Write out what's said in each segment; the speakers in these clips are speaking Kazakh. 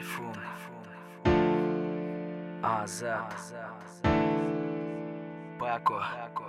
Тайфун, Азат, Бако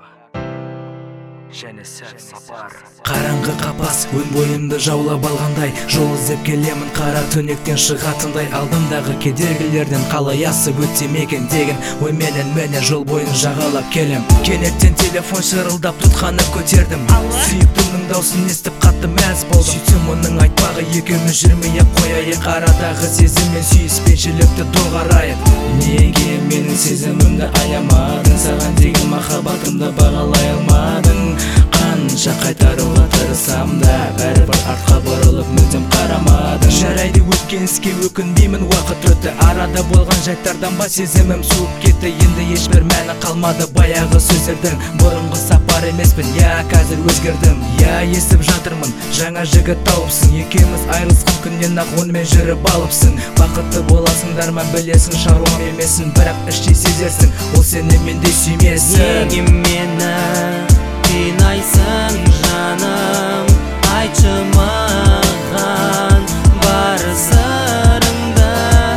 және сәт сапар. Қараңғы қапас өн бойымды жаулап алғандай, жол іздеп келемін қара түнектен шығатындай. Алдымдағы кедергілерден қалай асып өтсем екен деген ойменен міне жол бойын жағалап келем. Кенеттен телефон шырылдап тұтқаны көтердім. Сүйіктімнің даусын естіп қатты мәз болдым. Сөйтсем оның айтпағы екеуміз жүрмей-ақ қояйық. Арадағы сезім мен сүйіспеншілікті доғарайық. Неге менің сезімімді аямадың? Саған деген махаббатымды бағалай алмадың? Қанша қайтаруға тырысам да бәрібір артқа бұрылып мүлдем қарамадың. Жарайды, өткен іске өкінбеймін, уақыт өтті. Арада болған жайттардан ба сезімім суып кетті. Енді ешбір мәні қалмады баяғы сөздердің. Бұрынғы сапар емеспін, я қазір өзгердім. Я естіп жатырмын, жаңа жігіт тауыпсың. Екеуміз айырылысқан күннен ақ онымен жүріп алыпсың. Бақытты боласыңдар ма білесің, шаруам емессің, бірақ іштей сезерсің, ол сені мендей сүймесін. Неге мені қинайсың жаным, айтшы маған бар сырыңды.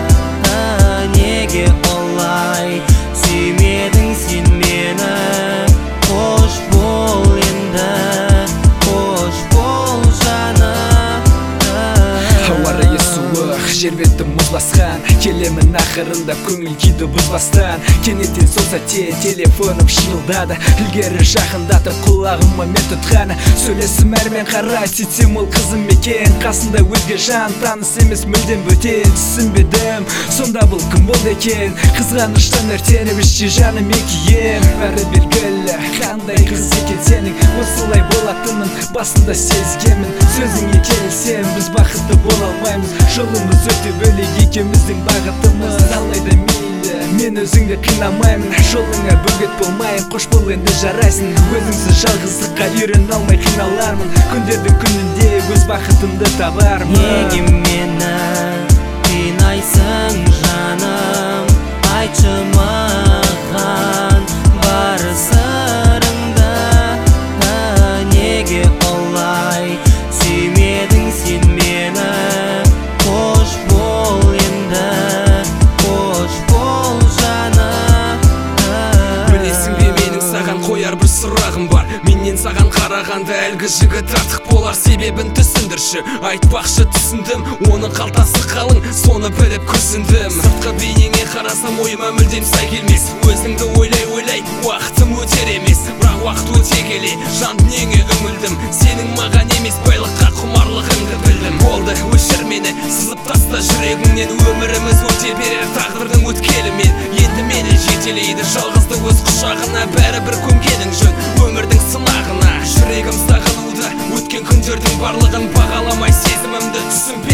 Неге олай сүймедің сен мені? Қош бол енді, қош бол жаным. Ауа райы суық, жер беті мұз басқан. Келемін ақырында көңіл күйді бұзбастан. Кенеттен сол сәтте телефоным шылдады. Ілгері жақындатып құлағыма мен тұтқаны. Сөйлесім әрмен қарай, сөйтсем ол қызым екен. Қасында өзге жан, таныс емес мүлдем бөтен. Түсінбедім, сонда бұл кім болды екен? Қызғаныштан өртеніп іште жаным екиен. Бәрі белгілі, қандай қыз екен сенің. Осылай болатынын басында сезгенмін. Сөзіңе келсем біз бақытты бола алмаймыз. Жолымыз өте бөлек екеуміздің бағытымыз. Алайда мейлі, мен өзіңді қинамаймын. Жолыңа бөгет болмайын, қош бол енді жарайсың. Өзіңсіз жалғыздыққа үйрене алмай қиналармын. Күндердің күнінде өз бақытымды табармын. Неге мені қинайсың жаным, айтшы маған бар сырыңды. Неге олай сүймедің сен мені? Қош бол енді, қош бол жаным. Білесің бе, менің саған қояр бір сұрағым бар. Менен саған қарағанда әлгі жігіт артық болар, себебін түсіндірші. Айтпақшы түсіндім, оның қалтасы қалың, соны біліп күрсіндім. Сыртқы бейнеңе қарасам ойыма мүлдем сай келмес. Өзіңді ойлай уақытым өтер емес. Бірақ уақыт өте келе жан дүниеңе үңілдім. Сенің маған емес байлыққа құмарлығыңды білдім. Болды, өшір мені, сызып таста жүрегіңнен. Өміріміз өте берер тағдырдың өткелімен. Енді мені жетелейді жалғызды өз құшағына. Бәрібір көмкенің жөн өмірдің сынағына. Жүрегім сағынуда, өткен күндердің барлығын бағаламай сезімімді түсінбе.